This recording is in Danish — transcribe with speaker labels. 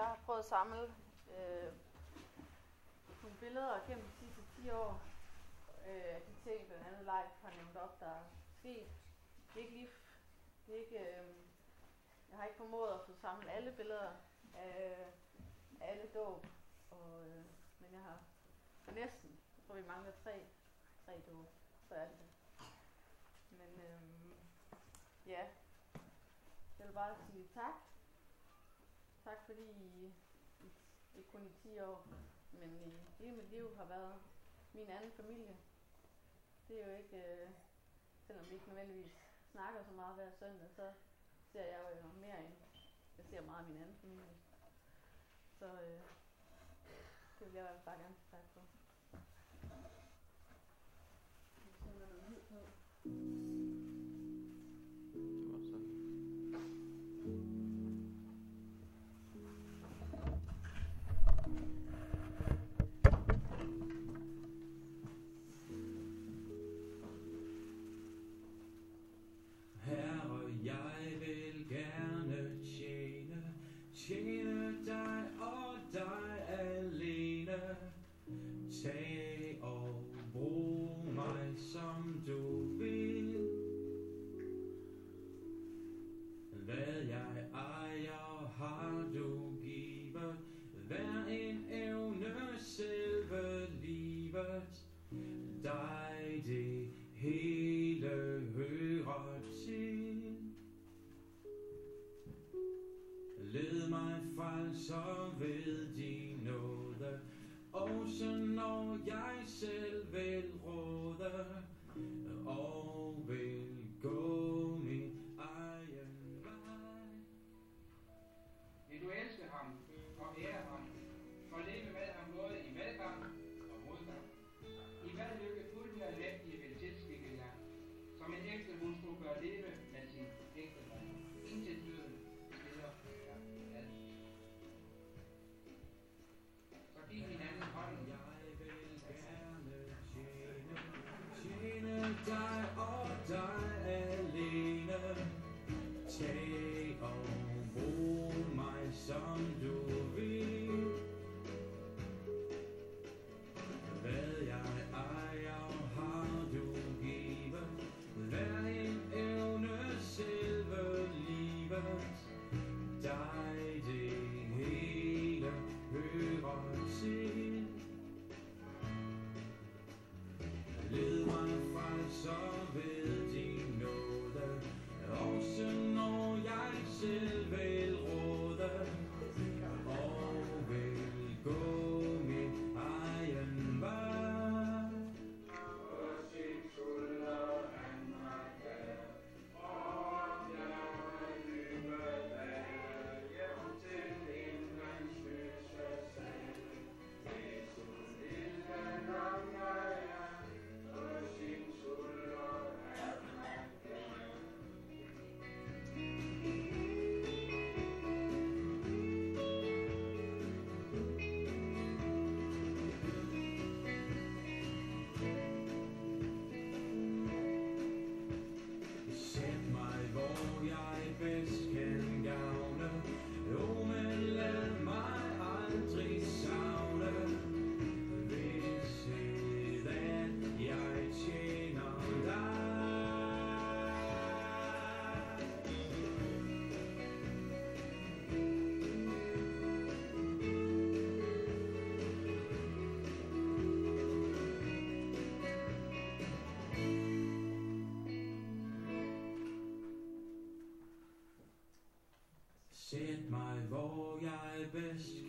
Speaker 1: jeg har prøvet at samle nogle billeder gennem de sidste 10 år af de ting, blandt andet Leif har nævnt op, der er sket. Det er ikke lige, det er ikke, jeg har ikke formået at få samlet alle billeder af alle dåb, men jeg har næsten, jeg tror vi mangler tre dåb, så er det. Men ja, jeg vil bare sige tak. Tak fordi I ikke kun i 10 år, men i hele mit liv har været min anden familie. Det er jo ikke, selvom vi ikke nødvendigvis snakker så meget hver søndag, så ser jeg jo mere end, jeg ser meget af min anden familie. Så det vil jeg bare gerne sige tak for.
Speaker 2: Tjene dig og dig alene. Tag og brug mig som du vil. Hvad jeg ejer har du givet. Hver en evne selve livet. Dig det hele hører til. Led mig frelser ved din nåde, også når jeg selv vil råde, og vil gå min egen vej.
Speaker 3: Vil du elske ham og ære ham, og leve med ham både i medgang og modgang? I hvad lykke fulden af mægtige vil tilskikke jer, som en ægte hustru bør leve med sin ægtemand, indtil døden skiller jer ad. Så giv hinanden hånden.
Speaker 2: Jeg vil gerne tjene dig og dig alene. Tag og brug mig som du vil. Hvad jeg ejer har du givet. Hver en evne selve livet. Dig det hele hører til. Led mig frelser ved din nåde, også når jeg selv vil råde, og vil gå min egen vej.
Speaker 4: På sin skulder han mig gav, og jeg dybe dale, hjem til himlens lyse sal. Jesus lille navn er jeg, på sin skulder han mig gav.
Speaker 2: Sæt mig, hvor jeg bedst kan gavne. Men lad mig aldrig savne vished, at jeg tjener dig. Sæt mig, hvor jeg bedst